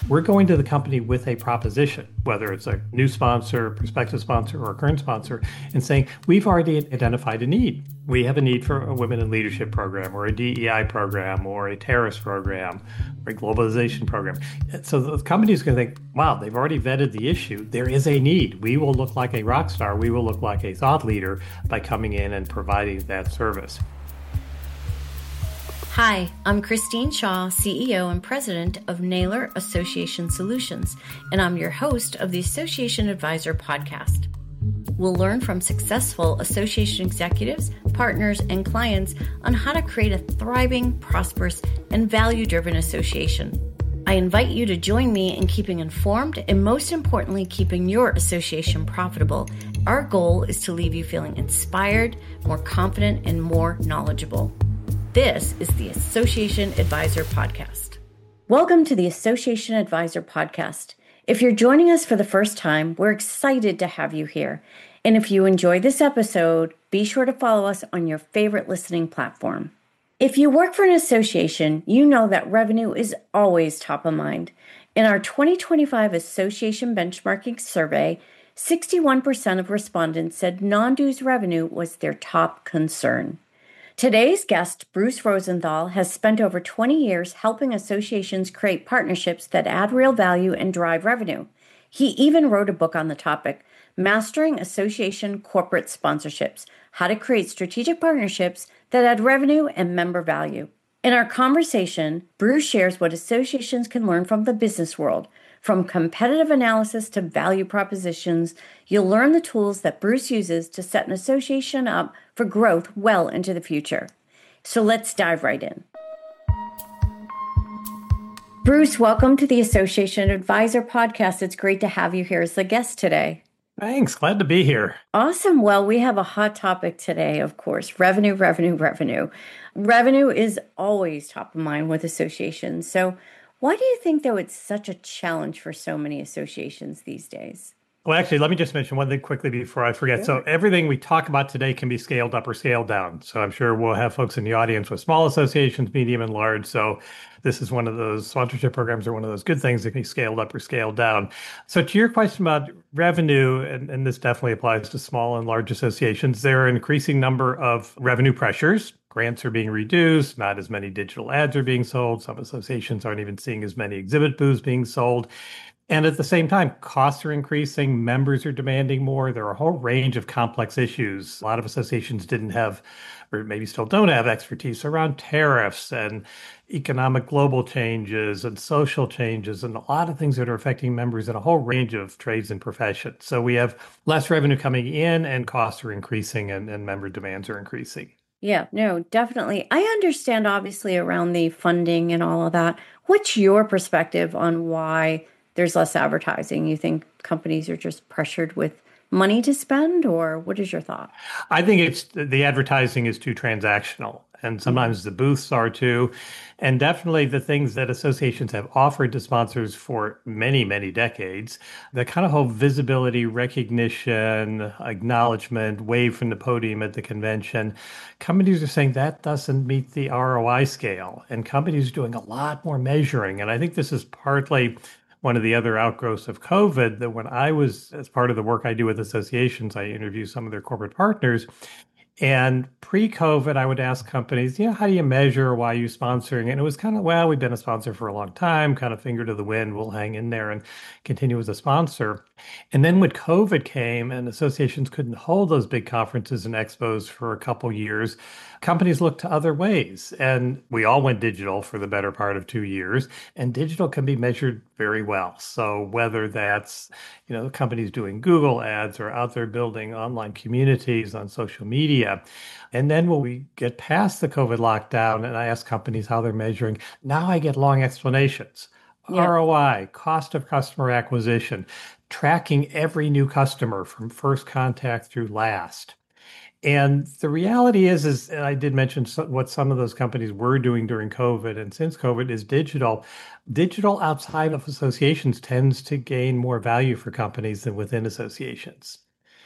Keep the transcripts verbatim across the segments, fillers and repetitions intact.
we're going to the company with a proposition, whether it's a new sponsor, prospective sponsor, or a current sponsor, and saying, we've already identified a need. We have a need for a women in leadership program or a D E I program or a terrorist program or a globalization program. So the company is going to think, wow, they've already vetted the issue. There is a need. We will look like a rock star. We will look like a thought leader by coming in and providing that service. Hi, I'm Christine Shaw, C E O and President of Naylor Association Solutions, and I'm your host of the Association Advisor podcast. We'll learn from successful association executives, partners, and clients on how to create a thriving, prosperous, and value-driven association. I invite you to join me in keeping informed and, most importantly, keeping your association profitable. Our goal is to leave you feeling inspired, more confident, and more knowledgeable. This is the Association Advisor Podcast. Welcome to the Association Advisor Podcast. If you're joining us for the first time, we're excited to have you here. And if you enjoy this episode, be sure to follow us on your favorite listening platform. If you work for an association, you know that revenue is always top of mind. In our twenty twenty-five Association Benchmarking Survey, sixty-one percent of respondents said non-dues revenue was their top concern. Today's guest, Bruce Rosenthal, has spent over twenty years helping associations create partnerships that add real value and drive revenue. He even wrote a book on the topic, Mastering Association Corporate Sponsorships, How to Create Strategic Partnerships that Add Revenue and Member Value. In our conversation, Bruce shares what associations can learn from the business world. From competitive analysis to value propositions, you'll learn the tools that Bruce uses to set an association up for growth well into the future. So let's dive right in. Bruce, welcome to the Association Advisor Podcast. It's great to have you here as the guest today. Thanks. Glad to be here. Awesome. Well, we have a hot topic today, of course, revenue, revenue, revenue. Revenue is always top of mind with associations. So why do you think, though, it's such a challenge for so many associations these days? Well, actually, let me just mention one thing quickly before I forget. Sure. So everything we talk about today can be scaled up or scaled down. So I'm sure we'll have folks in the audience with small associations, medium and large. So this is one of those sponsorship programs are one of those good things that can be scaled up or scaled down. So to your question about revenue, and, and this definitely applies to small and large associations, there are an increasing number of revenue pressures. Grants are being reduced, not as many digital ads are being sold. Some associations aren't even seeing as many exhibit booths being sold. And at the same time, costs are increasing, members are demanding more. There are a whole range of complex issues. A lot of associations didn't have, or maybe still don't have, expertise around tariffs and economic global changes and social changes and a lot of things that are affecting members in a whole range of trades and professions. So we have less revenue coming in and costs are increasing and, and member demands are increasing. Yeah, no, definitely. I understand, obviously, around the funding and all of that. What's your perspective on why there's less advertising? You think companies are just pressured with money to spend, or what is your thought? I think it's the advertising is too transactional, and sometimes the booths are too. And definitely the things that associations have offered to sponsors for many, many decades, the kind of whole visibility, recognition, acknowledgement, wave from the podium at the convention, companies are saying that doesn't meet the R O I scale. And companies are doing a lot more measuring. And I think this is partly one of the other outgrowths of COVID, that when I was, as part of the work I do with associations, I interview some of their corporate partners. And pre-COVID, I would ask companies, you know, how do you measure why you sponsoring? And it was kind of, well, we've been a sponsor for a long time, kind of finger to the wind, we'll hang in there and continue as a sponsor. And then when COVID came and associations couldn't hold those big conferences and expos for a couple years, companies looked to other ways. And we all went digital for the better part of two years. And digital can be measured very well. So whether that's, you know, companies doing Google ads or out there building online communities on social media. And then when we get past the COVID lockdown and I ask companies how they're measuring, now I get long explanations. Yeah. R O I, cost of customer acquisition, tracking every new customer from first contact through last. And the reality is, is and I did mention what some of those companies were doing during COVID and since COVID is digital. Digital outside of associations tends to gain more value for companies than within associations.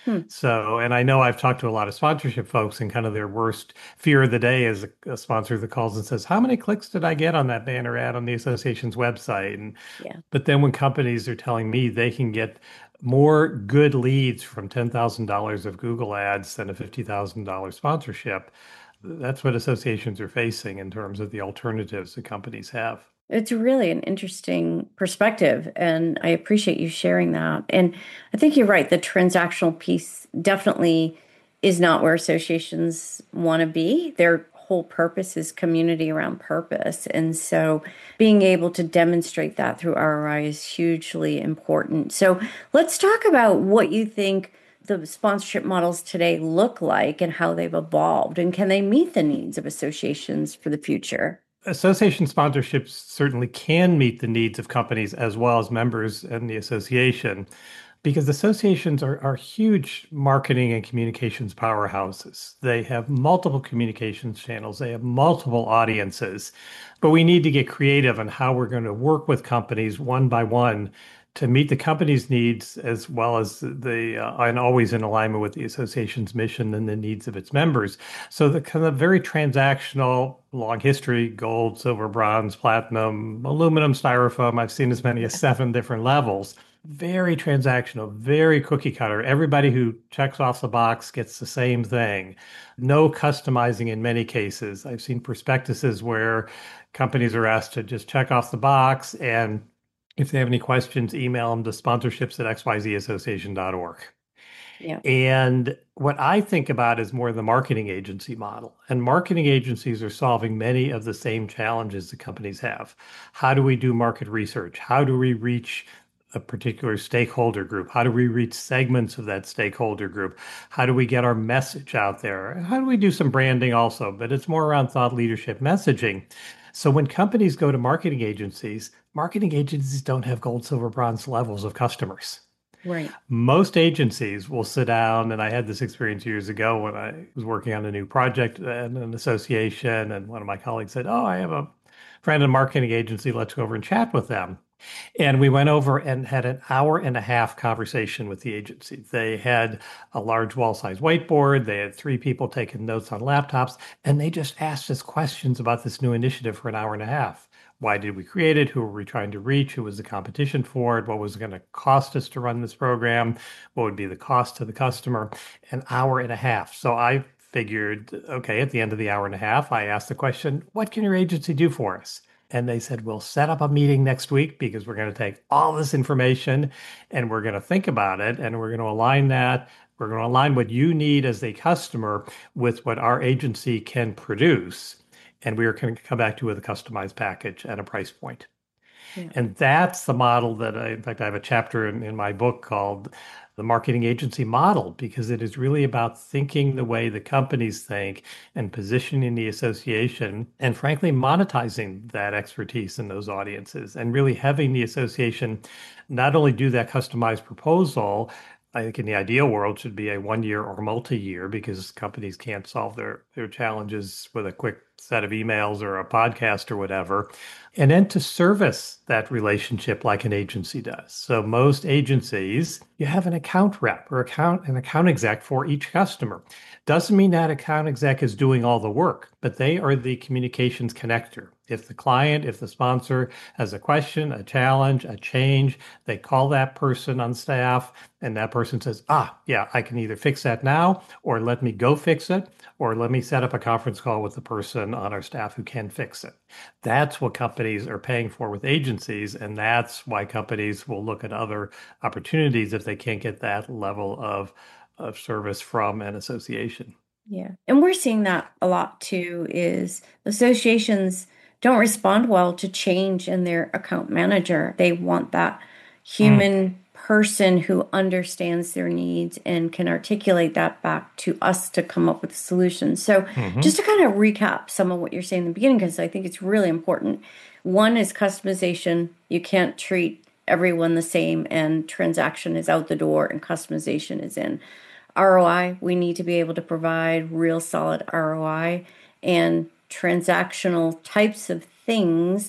Hmm. So, and I know I've talked to a lot of sponsorship folks, and kind of their worst fear of the day is a, a sponsor that calls and says, "How many clicks did I get on that banner ad on the association's website?" And Yeah. but then when companies are telling me they can get more good leads from ten thousand dollars of Google ads than a fifty thousand dollars sponsorship, that's what associations are facing in terms of the alternatives that companies have. It's really an interesting perspective, and I appreciate you sharing that. And I think you're right. The transactional piece definitely is not where associations want to be. Their whole purpose is community around purpose. And so being able to demonstrate that through R O I is hugely important. So let's talk about what you think the sponsorship models today look like and how they've evolved, and can they meet the needs of associations for the future? Association sponsorships certainly can meet the needs of companies as well as members in the association, because associations are, are huge marketing and communications powerhouses. They have multiple communications channels, they have multiple audiences, but we need to get creative on how we're going to work with companies one by one to meet the company's needs as well as the uh, and always in alignment with the association's mission and the needs of its members. So the kind of very transactional, long history, gold, silver, bronze, platinum, aluminum, styrofoam. I've seen as many as seven different levels. Very transactional, very cookie cutter. Everybody who checks off the box gets the same thing. No customizing in many cases. I've seen prospectuses where companies are asked to just check off the box, and if they have any questions, email them to sponsorships at x y z association dot org. Yeah. And what I think about is more the marketing agency model. And marketing agencies are solving many of the same challenges that companies have. How do we do market research? How do we reach a particular stakeholder group? How do we reach segments of that stakeholder group? How do we get our message out there? How do we do some branding also? But it's more around thought leadership messaging. So when companies go to marketing agencies, marketing agencies don't have gold, silver, bronze levels of customers. Right. Most agencies will sit down, and I had this experience years ago when I was working on a new project in an association, and one of my colleagues said, "Oh, I have a friend in a marketing agency. Let's go over and chat with them." And we went over and had an hour and a half conversation with the agency. They had a large wall-sized whiteboard. They had three people taking notes on laptops, and they just asked us questions about this new initiative for an hour and a half. Why did we create it? Who were we trying to reach? Who was the competition for it? What was it going to cost us to run this program? What would be the cost to the customer? An hour and a half. So I figured, okay, at the end of the hour and a half, I asked the question, what can your agency do for us? And they said, we'll set up a meeting next week because we're going to take all this information and we're going to think about it and we're going to align that. We're going to align what you need as a customer with what our agency can produce. And we are going to come back to you with a customized package at a price point. Yeah. And that's the model that I, in fact, I have a chapter in, in my book called The Marketing Agency Model, because it is really about thinking the way the companies think and positioning the association and frankly, monetizing that expertise in those audiences and really having the association not only do that customized proposal. I think in the ideal world should be a one year or multi-year because companies can't solve their, their challenges with a quick set of emails or a podcast or whatever. And then to service that relationship like an agency does. So most agencies, you have an account rep or account an account exec for each customer. Doesn't mean that account exec is doing all the work, but they are the communications connector. If the client, if the sponsor has a question, a challenge, a change, they call that person on staff and that person says, ah, yeah, I can either fix that now or let me go fix it or let me set up a conference call with the person on our staff who can fix it. That's what companies are paying for with agencies. And that's why companies will look at other opportunities if they can't get that level of, of service from an association. Yeah. And we're seeing that a lot too, is associations don't respond well to change in their account manager. They want that human mm. person who understands their needs and can articulate that back to us to come up with a solution. So mm-hmm. just to kind of recap some of what you're saying in the beginning, because I think it's really important. One is customization. You can't treat everyone the same, and transaction is out the door and customization is in. R O I, we need to be able to provide real solid R O I, and transactional types of things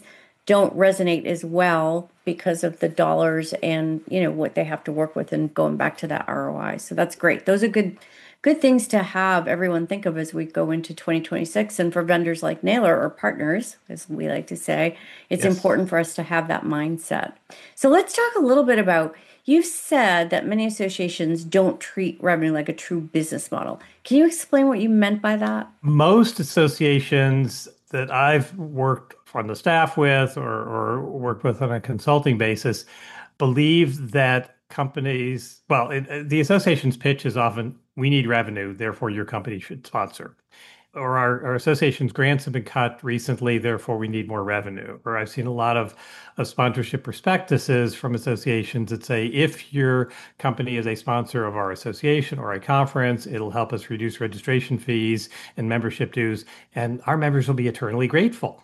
don't resonate as well because of the dollars and, you know, what they have to work with and going back to that R O I. So that's great. Those are good good things to have everyone think of as we go into twenty twenty-six. And for vendors like Naylor or partners, as we like to say, it's Yes. important for us to have that mindset. So let's talk a little bit about, you've said that many associations don't treat revenue like a true business model. Can you explain what you meant by that? Most associations that I've worked on the staff with or, or worked with on a consulting basis believe that companies, well, it, the association's pitch is often, we need revenue, therefore your company should sponsor. Or our, our association's grants have been cut recently, therefore we need more revenue. Or I've seen a lot of, of sponsorship prospectuses from associations that say, if your company is a sponsor of our association or a conference, it'll help us reduce registration fees and membership dues, and our members will be eternally grateful.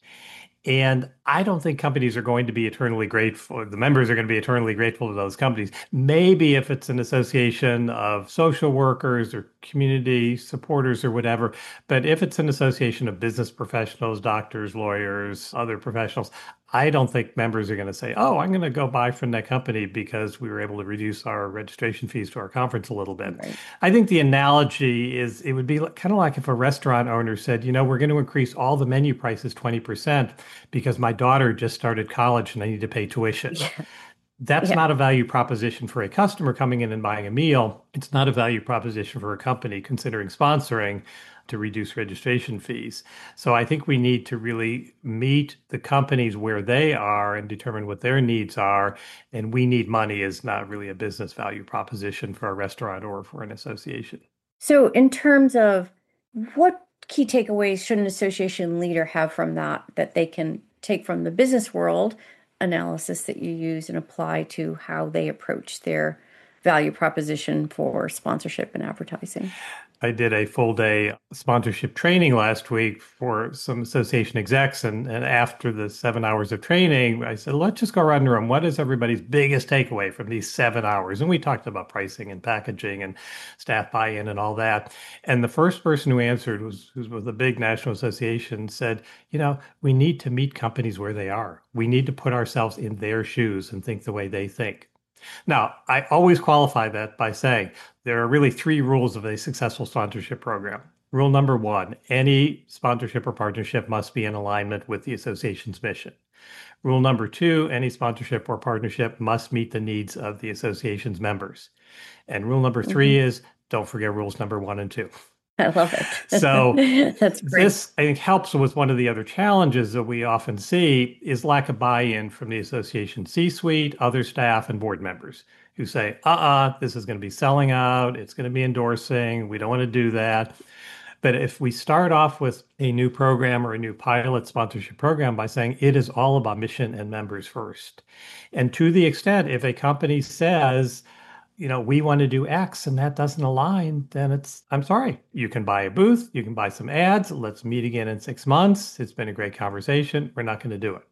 And I don't think companies are going to be eternally grateful. The members are going to be eternally grateful to those companies. Maybe if it's an association of social workers or community supporters or whatever. But if it's an association of business professionals, doctors, lawyers, other professionals, I don't think members are going to say, oh, I'm going to go buy from that company because we were able to reduce our registration fees to our conference a little bit. Right. I think the analogy is it would be kind of like if a restaurant owner said, you know, we're going to increase all the menu prices twenty percent because my daughter just started college and I need to pay tuition. Yeah. That's Yeah. not a value proposition for a customer coming in and buying a meal. It's not a value proposition for a company considering sponsoring to reduce registration fees. So I think we need to really meet the companies where they are and determine what their needs are. And we need money is not really a business value proposition for a restaurant or for an association. So, in terms of what key takeaways should an association leader have from that, that they can take from the business world analysis that you use and apply to how they approach their value proposition for sponsorship and advertising? I did a full day sponsorship training last week for some association execs. And, and after the seven hours of training, I said, let's just go around the room. What is everybody's biggest takeaway from these seven hours? And we talked about pricing and packaging and staff buy-in and all that. And the first person who answered was who's with a big national association said, you know, we need to meet companies where they are. We need to put ourselves in their shoes and think the way they think. Now, I always qualify that by saying there are really three rules of a successful sponsorship program. Rule number one, any sponsorship or partnership must be in alignment with the association's mission. Rule number two, any sponsorship or partnership must meet the needs of the association's members. And rule number three mm-hmm. is don't forget rules number one and two. I love it. So that's great. This, I think, helps with one of the other challenges that we often see is lack of buy-in from the association C-suite, other staff, and board members who say, uh-uh, this is going to be selling out, it's going to be endorsing, we don't want to do that. But if we start off with a new program or a new pilot sponsorship program by saying it is all about mission and members first, and to the extent if a company says, you know, we want to do X and that doesn't align, then it's, I'm sorry, you can buy a booth, you can buy some ads, let's meet again in six months. It's been a great conversation. We're not going to do it.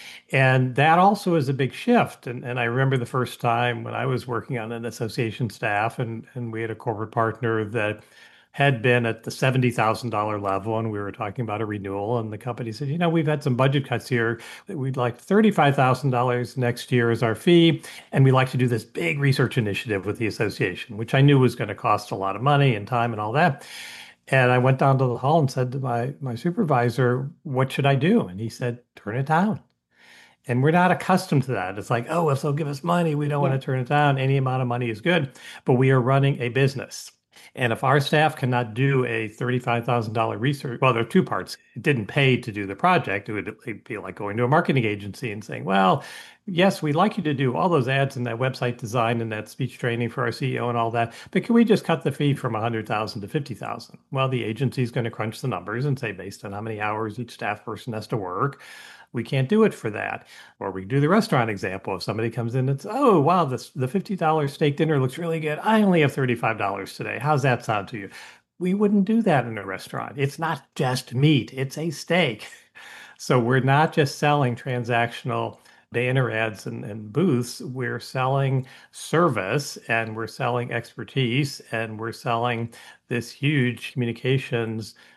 And that also is a big shift. And, and I remember the first time when I was working on an association staff and, and we had a corporate partner that had been at the seventy thousand dollars level, and we were talking about a renewal, and the company said, you know, we've had some budget cuts here. We'd like thirty-five thousand dollars next year as our fee, and we'd like to do this big research initiative with the association, which I knew was going to cost a lot of money and time and all that. And I went down to the hall and said to my, my supervisor, what should I do? And he said, turn it down. And we're not accustomed to that. It's like, oh, if they'll give us money, we don't yeah. want to turn it down. Any amount of money is good, but we are running a business. And if our staff cannot do a thirty-five thousand dollars research, well, there are two parts. It didn't pay to do the project. It would be like going to a marketing agency and saying, well, yes, we'd like you to do all those ads and that website design and that speech training for our C E O and all that, but can we just cut the fee from one hundred thousand dollars to fifty thousand dollars? Well, the agency is going to crunch the numbers and say, based on how many hours each staff person has to work, we can't do it for that. Or we do the restaurant example. If somebody comes in and says, oh, wow, this, the fifty dollars steak dinner looks really good. I only have thirty-five dollars today. How's that sound to you? We wouldn't do that in a restaurant. It's not just meat. It's a steak. So we're not just selling transactional banner ads and, and booths. We're selling service and we're selling expertise and we're selling this huge communications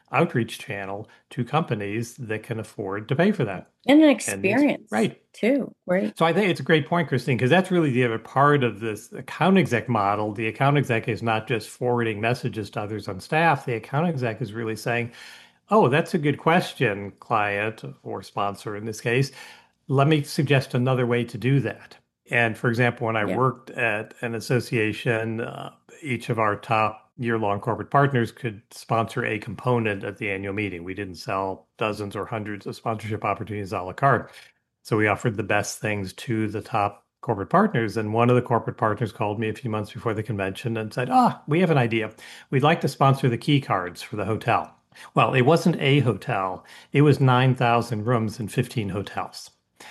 outreach channel to companies that can afford to pay for that. And an And these, experience right. too, right? So I think it's a great point, Christine, because that's really the other part of this account exec model. The account exec is not just forwarding messages to others on staff. The account exec is really saying, oh, that's a good question, client or sponsor in this case. Let me suggest another way to do that. And for example, when I Yeah. worked at an association, uh, each of our top year-long corporate partners could sponsor a component at the annual meeting. We didn't sell dozens or hundreds of sponsorship opportunities a la carte. So we offered the best things to the top corporate partners. And one of the corporate partners called me a few months before the convention and said, ah, we have an idea. We'd like to sponsor the key cards for the hotel. Well, it wasn't a hotel. It was nine thousand rooms in fifteen hotels.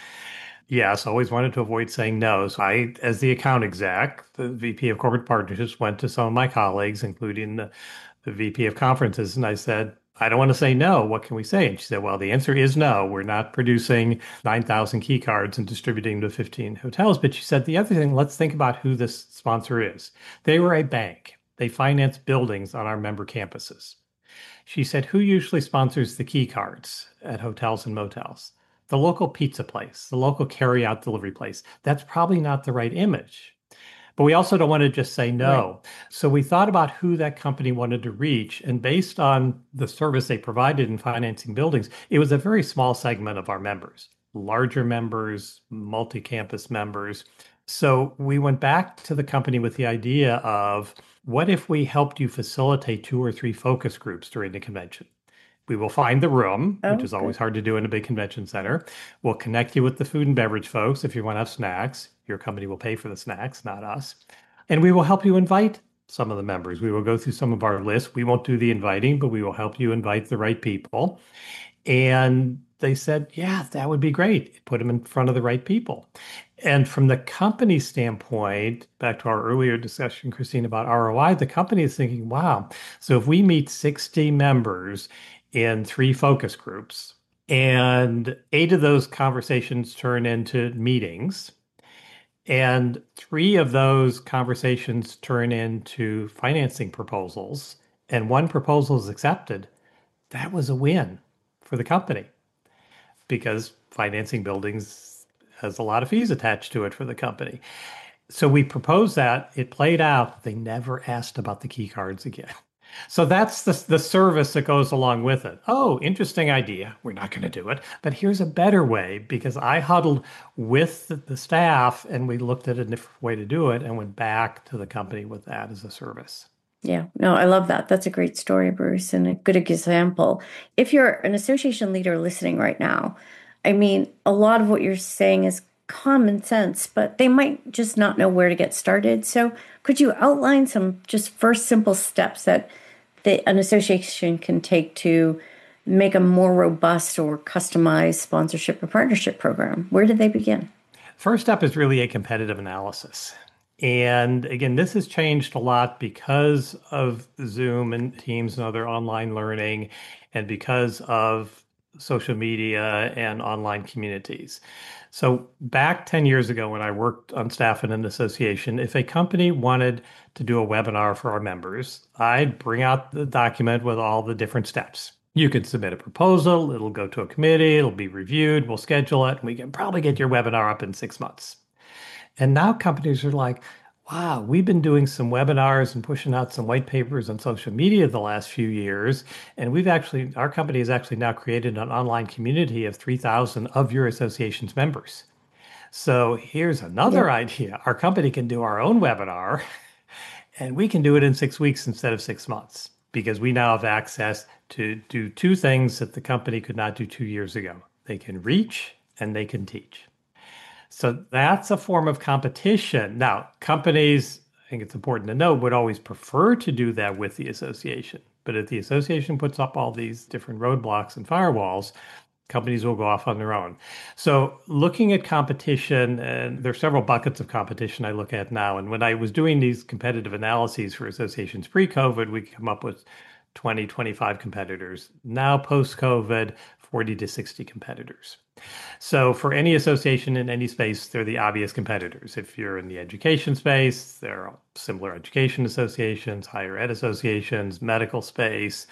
Yes, always wanted to avoid saying no. So I, as the account exec, the V P of corporate partnerships, went to some of my colleagues, including the, the V P of conferences, and I said, I don't want to say no. What can we say? And she said, well, the answer is no. We're not producing nine thousand key cards and distributing to fifteen hotels. But she said, the other thing, let's think about who this sponsor is. They were a bank. They finance buildings on our member campuses. She said, who usually sponsors the key cards at hotels and motels? The local pizza place, the local carry-out delivery place. That's probably not the right image. But we also don't want to just say no. Right. So we thought about who that company wanted to reach. And based on the service they provided in financing buildings, it was a very small segment of our members, larger members, multi-campus members. So we went back to the company with the idea of, what if we helped you facilitate two or three focus groups during the convention? We will find the room, Oh, which is always good. hard to do in a big convention center. We'll connect you with the food and beverage folks. If you want to have snacks, your company will pay for the snacks, not us. And we will help you invite some of the members. We will go through some of our lists. We won't do the inviting, but we will help you invite the right people. And they said, yeah, that would be great. Put them in front of the right people. And from the company standpoint, back to our earlier discussion, Christine, about R O I, the company is thinking, wow, so if we meet sixty members in three focus groups, and eight of those conversations turn into meetings, and three of those conversations turn into financing proposals, and one proposal is accepted, that was a win for the company because financing buildings has a lot of fees attached to it for the company. So we proposed that. It played out. They never asked about the key cards again. So that's the, the service that goes along with it. Oh, interesting idea. We're not going to do it. But here's a better way, because I huddled with the, the staff and we looked at a different way to do it and went back to the company with that as a service. Yeah, no, I love that. That's a great story, Bruce, and a good example. If you're an association leader listening right now, I mean, a lot of what you're saying is common sense, but they might just not know where to get started. So could you outline some just first simple steps that the, an association can take to make a more robust or customized sponsorship or partnership program? Where did they begin? First step is really a competitive analysis. And again, this has changed a lot because of Zoom and Teams and other online learning, and because of social media and online communities. So back ten years ago, when I worked on staff in an association, if a company wanted to do a webinar for our members, I'd bring out the document with all the different steps. You could submit a proposal, it'll go to a committee, it'll be reviewed, we'll schedule it, and we can probably get your webinar up in six months. And now companies are like, wow, we've been doing some webinars and pushing out some white papers on social media the last few years. And we've actually, our company has actually now created an online community of three thousand of your association's members. So here's another yeah. idea. Our company can do our own webinar and we can do it in six weeks instead of six months because we now have access to do two things that the company could not do two years ago. They can reach and they can teach. So that's a form of competition. Now, companies, I think it's important to note, would always prefer to do that with the association. But if the association puts up all these different roadblocks and firewalls, companies will go off on their own. So looking at competition, and there's several buckets of competition I look at now. And when I was doing these competitive analyses for associations pre-COVID, we come up with twenty, twenty-five competitors. Now post-COVID, forty to sixty competitors. So for any association in any space, they're the obvious competitors. If you're in the education space, there are similar education associations, higher ed associations, medical space,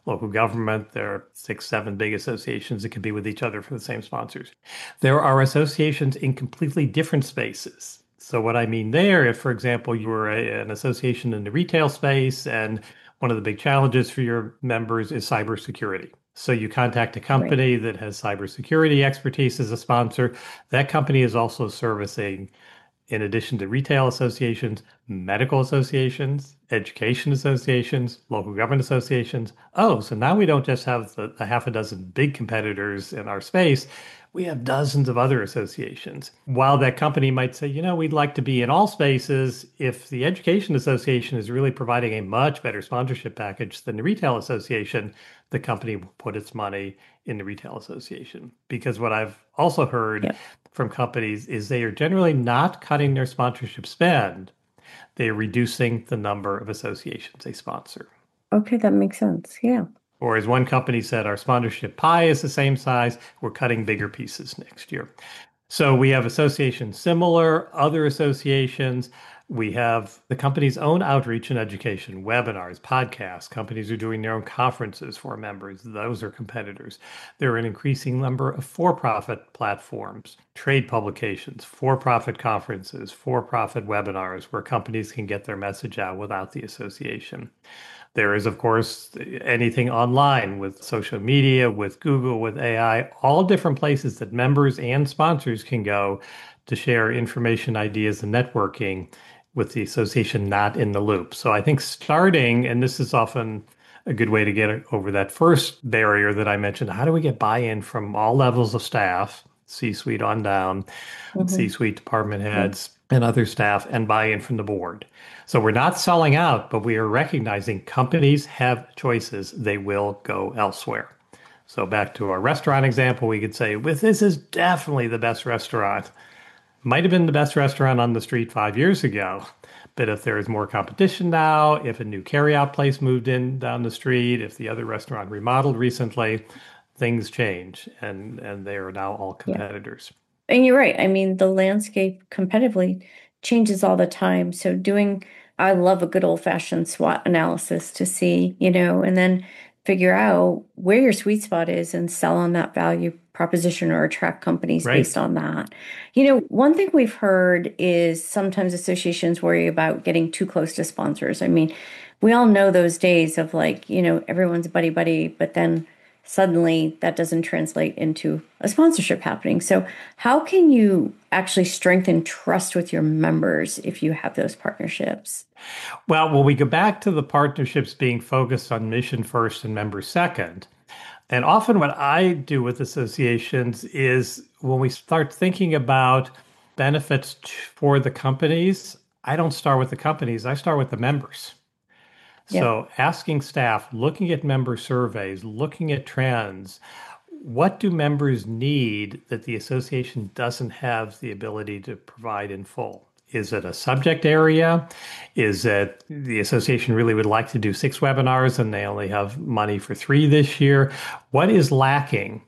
local government. There are six, seven big associations that compete with each other for the same sponsors. There are associations in completely different spaces. So what I mean there, if, for example, you were a, an association in the retail space and one of the big challenges for your members is cybersecurity. So you contact a company right. that has cybersecurity expertise as a sponsor. That company is also servicing, in addition to retail associations, medical associations, education associations, local government associations. Oh, so now we don't just have the, the half a dozen big competitors in our space. We have dozens of other associations. While that company might say, you know, we'd like to be in all spaces, if the education association is really providing a much better sponsorship package than the retail association, the company will put its money in the retail association. Because what I've also heard yep. from companies is they are generally not cutting their sponsorship spend. They are reducing the number of associations they sponsor. Okay, that makes sense. Yeah. Or as one company said, our sponsorship pie is the same size. We're cutting bigger pieces next year. So we have associations similar, other associations. We have the company's own outreach and education, webinars, podcasts. Companies are doing their own conferences for members. Those are competitors. There are an increasing number of for-profit platforms, trade publications, for-profit conferences, for-profit webinars where companies can get their message out without the association. There is, of course, anything online with social media, with Google, with A I, all different places that members and sponsors can go to share information, ideas, and networking with the association not in the loop. So I think starting, and this is often a good way to get over that first barrier that I mentioned, how do we get buy-in from all levels of staff, C-suite on down, mm-hmm. C-suite department heads, mm-hmm. and other staff, and buy-in from the board. So we're not selling out, but we are recognizing companies have choices. They will go elsewhere. So back to our restaurant example, we could say, with this is definitely the best restaurant. Might have been the best restaurant on the street five years ago. But if there is more competition now, if a new carryout place moved in down the street, if the other restaurant remodeled recently, things change. And, and they are now all competitors. Yeah. And you're right. I mean, the landscape competitively changes all the time. So doing, I love a good old fashioned SWOT analysis to see, you know, and then figure out where your sweet spot is and sell on that value proposition or attract companies right. based on that. You know, one thing we've heard is sometimes associations worry about getting too close to sponsors. I mean, we all know those days of like, you know, everyone's buddy buddy, but then suddenly that doesn't translate into a sponsorship happening. So how can you actually strengthen trust with your members if you have those partnerships? Well, when we go back to the partnerships being focused on mission first and member second, and often what I do with associations is when we start thinking about benefits for the companies, I don't start with the companies, I start with the members. Yep. So asking staff, looking at member surveys, looking at trends, what do members need that the association doesn't have the ability to provide in full? Is it a subject area? Is it the association really would like to do six webinars and they only have money for three this year? What is lacking?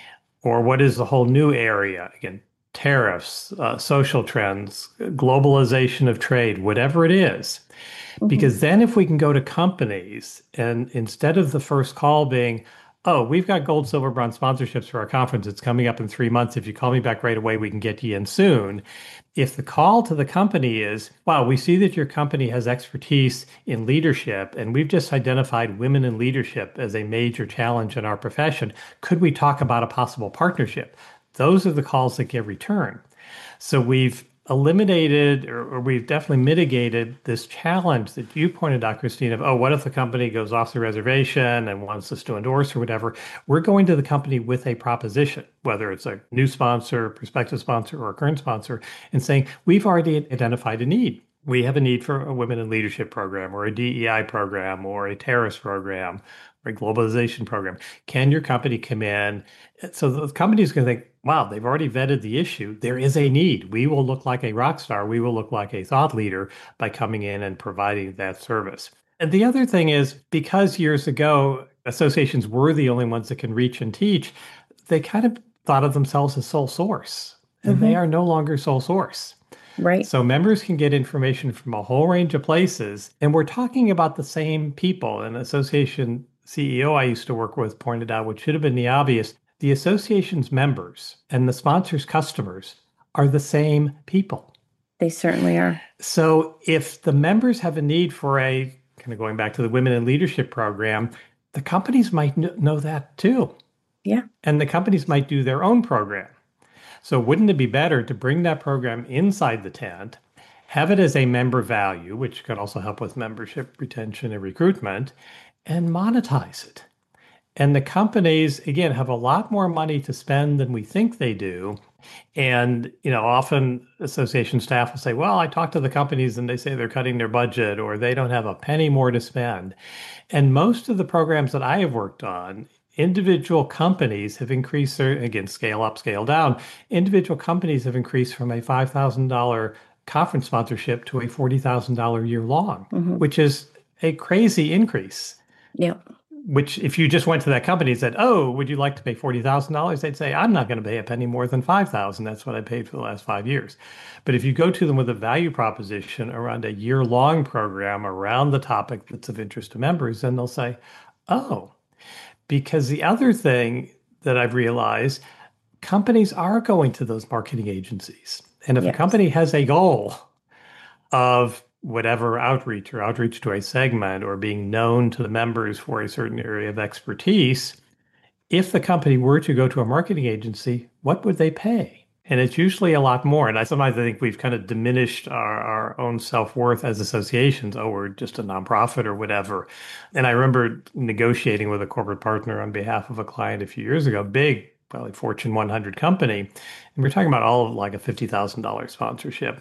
Or what is the whole new area? Again, tariffs, uh, social trends, globalization of trade, whatever it is. Because then if we can go to companies and instead of the first call being, oh, we've got gold, silver, bronze sponsorships for our conference. It's coming up in three months. If you call me back right away, we can get you in soon. If the call to the company is, wow, we see that your company has expertise in leadership, and we've just identified women in leadership as a major challenge in our profession. Could we talk about a possible partnership? Those are the calls that get returned. So we've eliminated or, or we've definitely mitigated this challenge that you pointed out, Christine, of, oh, what if the company goes off the reservation and wants us to endorse or whatever? We're going to the company with a proposition, whether it's a new sponsor, prospective sponsor, or a current sponsor, and saying, we've already identified a need. We have a need for a women in leadership program or a D E I program or a terrorist program or a globalization program. Can your company come in? So the company is going to think, wow, they've already vetted the issue. There is a need. We will look like a rock star. We will look like a thought leader by coming in and providing that service. And the other thing is, because years ago, associations were the only ones that can reach and teach, they kind of thought of themselves as sole source. And mm-hmm. they are no longer sole source. Right. So members can get information from a whole range of places. And we're talking about the same people. An association C E O I used to work with pointed out, which should have been the obvious, the association's members and the sponsor's customers are the same people. They certainly are. So if the members have a need for a, kind of going back to the Women in Leadership program, the companies might kn- know that too. Yeah. And the companies might do their own program. So wouldn't it be better to bring that program inside the tent, have it as a member value, which could also help with membership retention and recruitment, and monetize it? And the companies, again, have a lot more money to spend than we think they do. And, you know, often association staff will say, well, I talked to the companies and they say they're cutting their budget or they don't have a penny more to spend. And most of the programs that I have worked on, individual companies have increased their, again, scale up, scale down. Individual companies have increased from a five thousand dollars conference sponsorship to a forty thousand dollars year long, mm-hmm. which is a crazy increase. Yeah. Which if you just went to that company and said, oh, would you like to pay forty thousand dollars? They'd say, I'm not going to pay a penny more than five thousand dollars. That's what I paid for the last five years. But if you go to them with a value proposition around a year-long program around the topic that's of interest to members, then they'll say, oh, because the other thing that I've realized, companies are going to those marketing agencies. And if yes. a company has a goal of whatever outreach or outreach to a segment or being known to the members for a certain area of expertise, if the company were to go to a marketing agency, what would they pay? And it's usually a lot more. And I sometimes I think we've kind of diminished our, our own self-worth as associations. Oh, we're just a nonprofit or whatever. And I remember negotiating with a corporate partner on behalf of a client a few years ago, big, probably Fortune one hundred company. And we're talking about all of like a fifty thousand dollars sponsorship.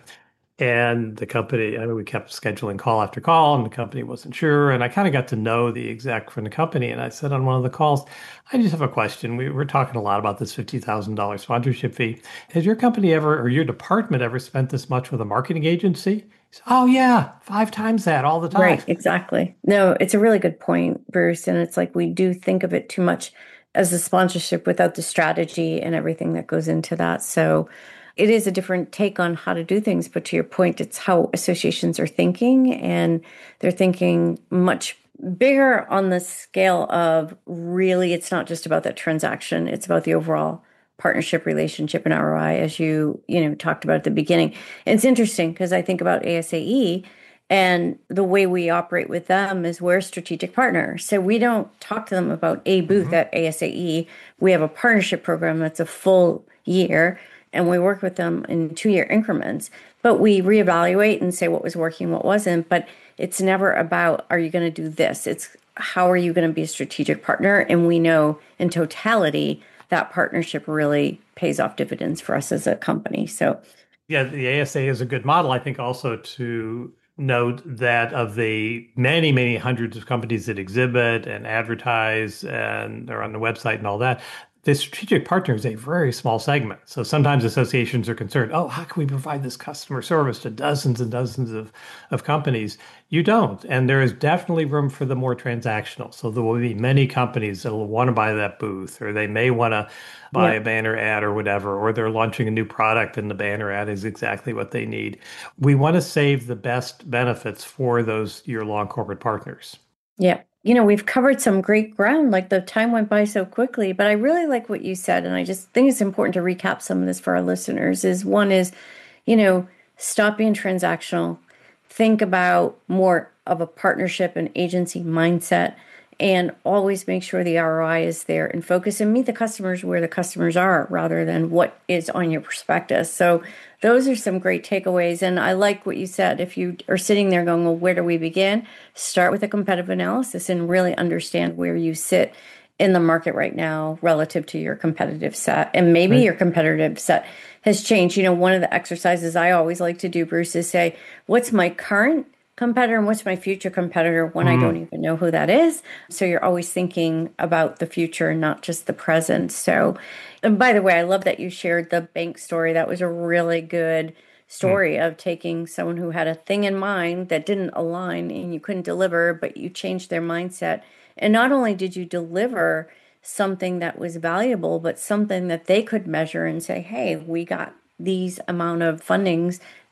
And the company, I mean, we kept scheduling call after call, and the company wasn't sure. And I kind of got to know the exec from the company. And I said on one of the calls, I just have a question. We were talking a lot about this fifty thousand dollars sponsorship fee. Has your company ever, or your department ever spent this much with a marketing agency? He said, oh, yeah, five times that all the time. Right, exactly. No, it's a really good point, Bruce. And it's like we do think of it too much as a sponsorship without the strategy and everything that goes into that. So it is a different take on how to do things, but to your point, it's how associations are thinking, and they're thinking much bigger on the scale of really, it's not just about that transaction, it's about the overall partnership, relationship, and R O I, as you, you know, talked about at the beginning. And it's interesting because I think about A S A E, and the way we operate with them is we're a strategic partner. So we don't talk to them about a booth mm-hmm. at A S A E. We have a partnership program that's a full year, and we work with them in two-year increments. But we reevaluate and say what was working, what wasn't. But it's never about, are you going to do this? It's how are you going to be a strategic partner? And we know in totality that partnership really pays off dividends for us as a company. So, yeah, the A S A is a good model. I think also to note that of the many, many hundreds of companies that exhibit and advertise and are on the website and all that, the strategic partner is a very small segment. So sometimes associations are concerned, oh, how can we provide this customer service to dozens and dozens of, of companies? You don't. And there is definitely room for the more transactional. So there will be many companies that will want to buy that booth, or they may want to buy yeah. a banner ad or whatever, or they're launching a new product and the banner ad is exactly what they need. We want to save the best benefits for those year-long corporate partners. Yeah. You know, we've covered some great ground, like the time went by so quickly, but I really like what you said. And I just think it's important to recap some of this for our listeners is one is, you know, stop being transactional, think about more of a partnership and agency mindset, and always make sure the R O I is there and focus and meet the customers where the customers are rather than what is on your prospectus. So those are some great takeaways. And I like what you said. If you are sitting there going, well, where do we begin? Start with a competitive analysis and really understand where you sit in the market right now relative to your competitive set. And maybe right. your competitive set has changed. You know, one of the exercises I always like to do, Bruce, is say, what's my current competitor and what's my future competitor when mm. I don't even know who that is? So you're always thinking about the future, not just the present. So, and by the way, I love that you shared the bank story. That was a really good story mm. of taking someone who had a thing in mind that didn't align and you couldn't deliver, but you changed their mindset. And not only did you deliver something that was valuable, but something that they could measure and say, hey, we got these amount of fundings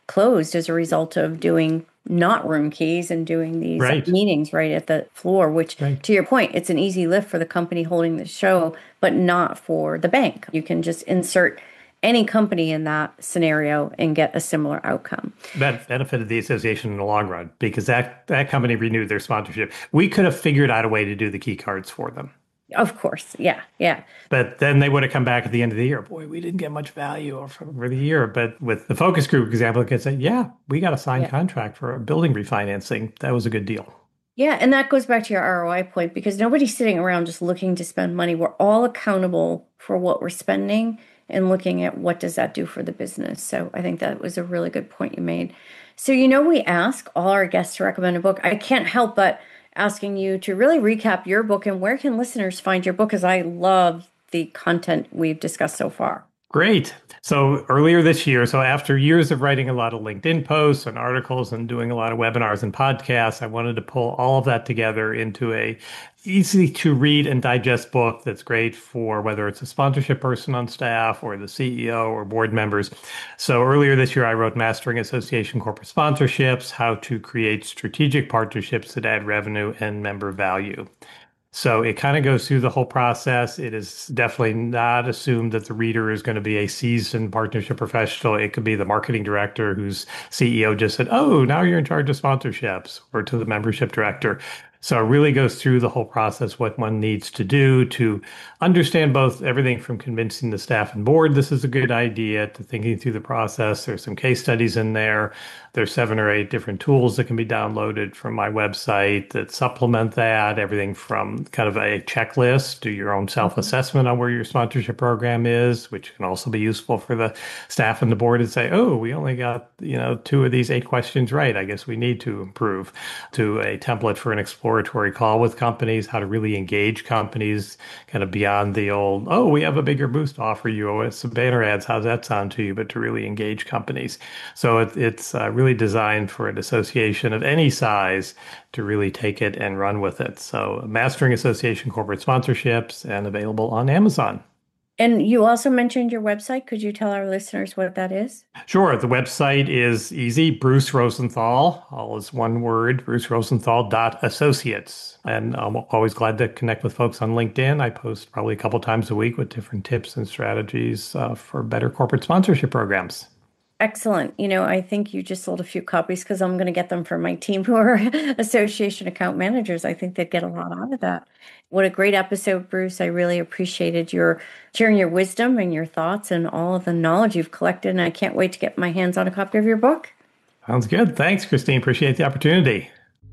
closed as a result of doing not room keys and doing these right. meetings right at the floor, which right. to your point, it's an easy lift for the company holding the show, but not for the bank. You can just insert any company in that scenario and get a similar outcome. That benefited the association in the long run because that, that company renewed their sponsorship. We could have figured out a way to do the key cards for them. Of course. Yeah. Yeah. But then they would have come back at the end of the year. Boy, we didn't get much value over the year. But with the focus group example, it could say, yeah, we got a signed yeah. contract for a building refinancing. That was a good deal. Yeah. And that goes back to your R O I point because nobody's sitting around just looking to spend money. We're all accountable for what we're spending and looking at what does that do for the business. So I think that was a really good point you made. So, you know, we ask all our guests to recommend a book. I can't help but asking you to really recap your book and where can listeners find your book, as I love the content we've discussed so far. Great. So earlier this year, so after years of writing a lot of LinkedIn posts and articles and doing a lot of webinars and podcasts, I wanted to pull all of that together into a easy to read and digest book that's great for whether it's a sponsorship person on staff or the C E O or board members. So earlier this year, I wrote Mastering Association Corporate Sponsorships, How to Create Strategic Partnerships that Add Revenue and Member Value. So it kind of goes through the whole process. It is definitely not assumed that the reader is going to be a seasoned partnership professional. It could be the marketing director whose C E O just said, oh, now you're in charge of sponsorships, or to the membership director. So it really goes through the whole process, what one needs to do to understand both everything from convincing the staff and board this is a good idea to thinking through the process. There's some case studies in there. There's seven or eight different tools that can be downloaded from my website that supplement that, everything from kind of a checklist, do your own self-assessment on where your sponsorship program is, which can also be useful for the staff and the board to say, oh, we only got, you know, two of these eight questions right. I guess we need to improve, to a template for an exploratory call with companies, how to really engage companies kind of beyond the old, oh, we have a bigger boost to offer you, or some banner ads, how's that sound to you, but to really engage companies. So it, it's uh, really designed for an association of any size to really take it and run with it. So Mastering Association Corporate Sponsorships, and available on Amazon. And you also mentioned your website. Could you tell our listeners what that is? Sure. The website is easy. Bruce Rosenthal, all is one word, bruce rosenthal dot associates. And I'm always glad to connect with folks on LinkedIn. I post probably a couple times a week with different tips and strategies uh, for better corporate sponsorship programs. Excellent. You know, I think you just sold a few copies because I'm going to get them for my team who are association account managers. I think they'd get a lot out of that. What a great episode, Bruce. I really appreciated your sharing your wisdom and your thoughts and all of the knowledge you've collected. And I can't wait to get my hands on a copy of your book. Sounds good. Thanks, Christine. Appreciate the opportunity.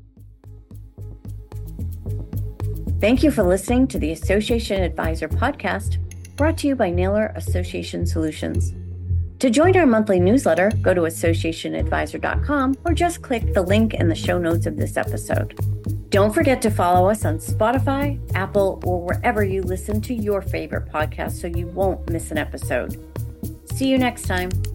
Thank you for listening to the Association Advisor podcast, brought to you by Naylor Association Solutions. To join our monthly newsletter, go to association advisor dot com or just click the link in the show notes of this episode. Don't forget to follow us on Spotify, Apple, or wherever you listen to your favorite podcast so you won't miss an episode. See you next time.